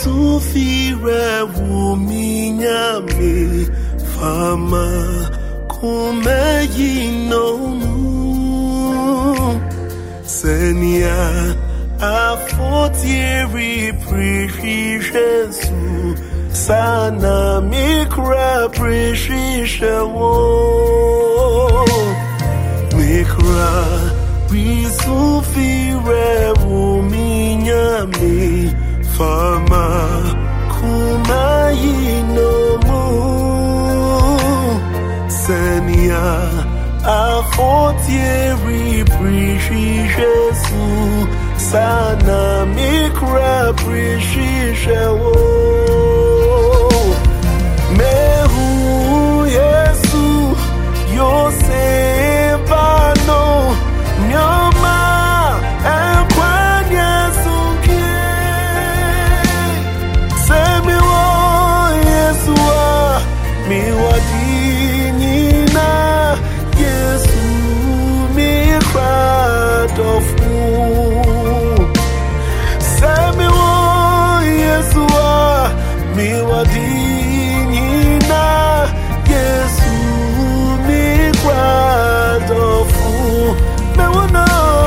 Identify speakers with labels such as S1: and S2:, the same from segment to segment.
S1: sufire wuminyame fama kumeyinonu senia afotieri prihishesu sana mikra prihishewo mikra risufire wuminyame fama kumayinomu senia afotieri prihishesu sana mikra prihishewo mehu Yesu Yosebano nyama ekwanya sunkie semiwo Yesu miwadinina Yesu mikratofu semiwo Yesu miwadinina Yesu mikratofu mewono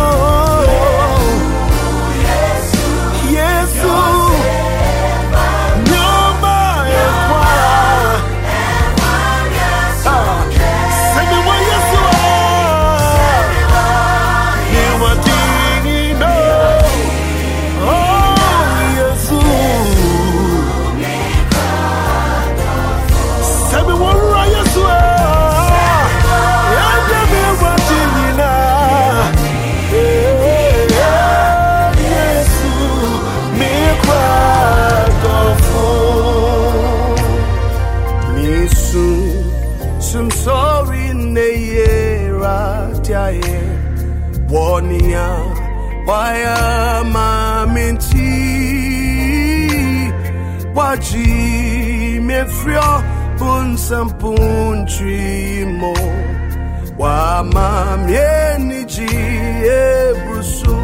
S1: Yesu nyama ekwa semiwo Yesu miwadinina Yesu semiwo Yesu Some sorry neyera tiaye wonia waya maminti waji mefrio bunsampuntri mo wa mamieni ji ebrusu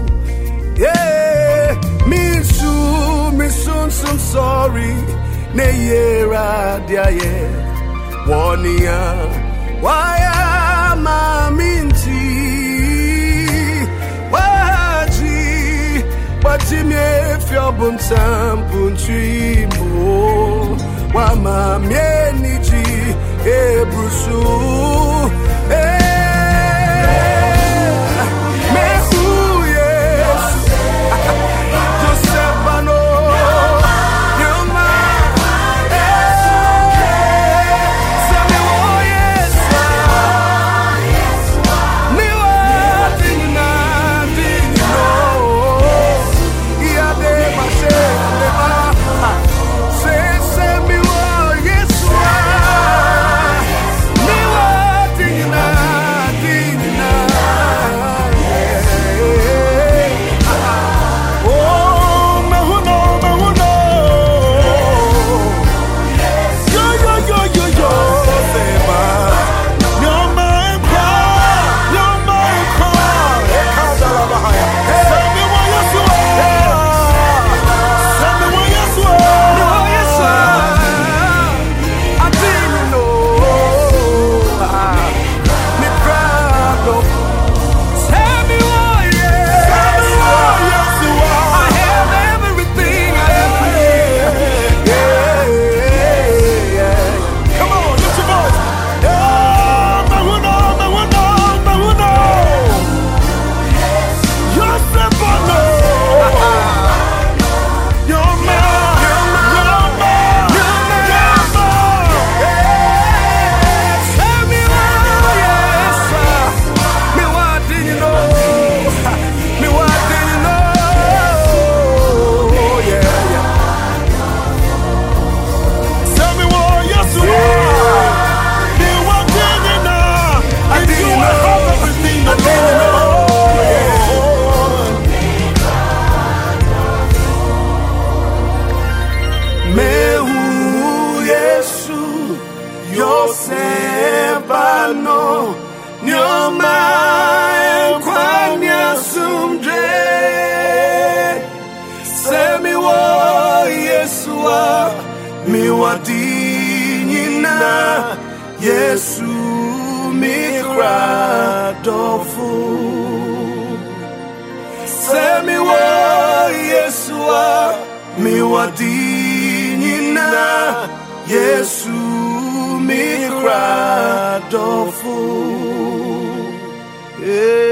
S1: yeah misun some sorry neyera tiaye wonia waya maminti waji mefio bunsampuntri mo wa mamieni ji ebrusu mehu Yesu Josepano nyoma semiwo Yesu miwadinina dinino iade masema semiwo Yesu miwadinina dinina oh mehuno yo sema nyoma ekwa ekadala bahaya semiwo Yesu adinino me proud of semiwo Yesu I have everything I ever need yeah come on lift your voice mehuno Yosebano nyoma semiwo Yesu miwadinino yeah semiwo Yesu miwadinina and you have everything that you know mehu Yesu Yosebano nyoma ekwanya sumdre semiwo miwadinina Yesu mikradofu Semi wo Yesua miwadinina Yesu mikradofu